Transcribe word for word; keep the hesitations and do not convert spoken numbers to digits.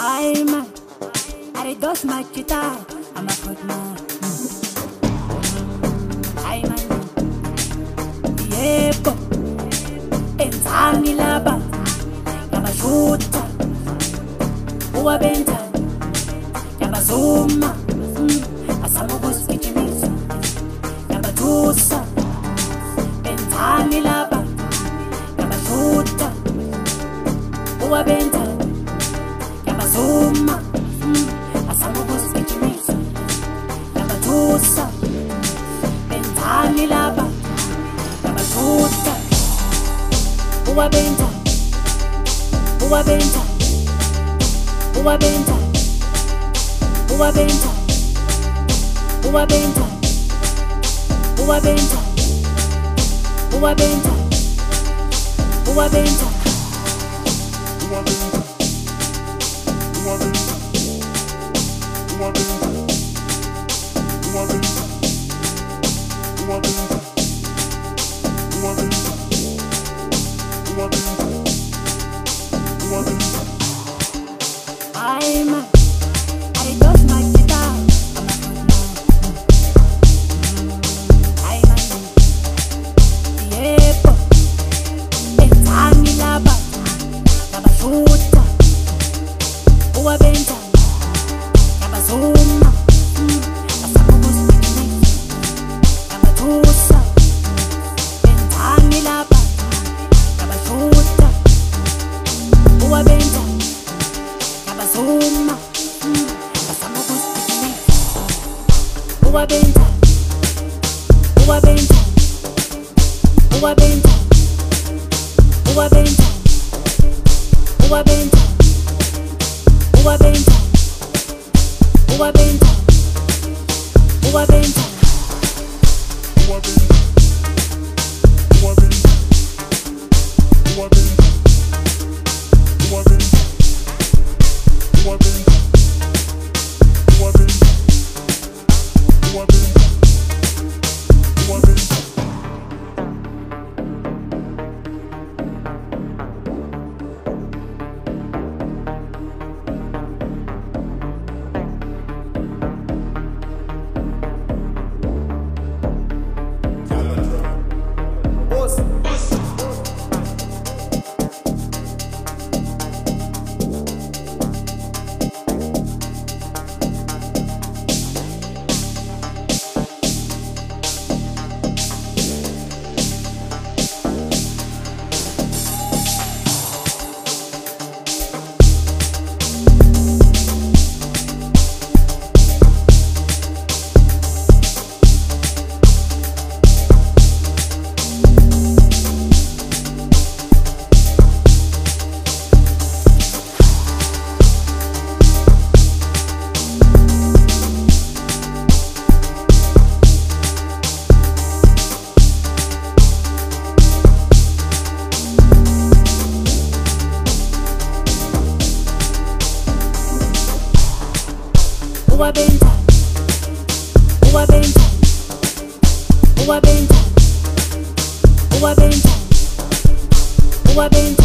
Ay man, I dust my guitar, I'm a good man. Ay man, yebo, enzani laba, yabashuta, uwabenta, yabazuma, asama kusigijimisa, yabatusa, enzani laba, yabashuta, uwabenta, yabazuma, asama kusigijimisa, yabatusa, enzani laba, yabashuta, uwabenta, uwabenta, uwabenta, uwabenta, uwabenta, uwabenta, uwabenta, uwabenta, ay man, I dust my guitar, I'm a good man. Ay man, yebo, enzani laba, yabashuta, uwabenta, yabazuma, asama kusigijimisa, yabatusa, enzani laba, yabashuta, uwabenta, yabazuma, asama kusigijimisa, uwabenta, uwabenta, uwabenta, uwabenta, uwabenta, uwabenta, uwabenta, uwabenta, uwabenta, uwabenta, uwabenta, uwabenta, uwabenta.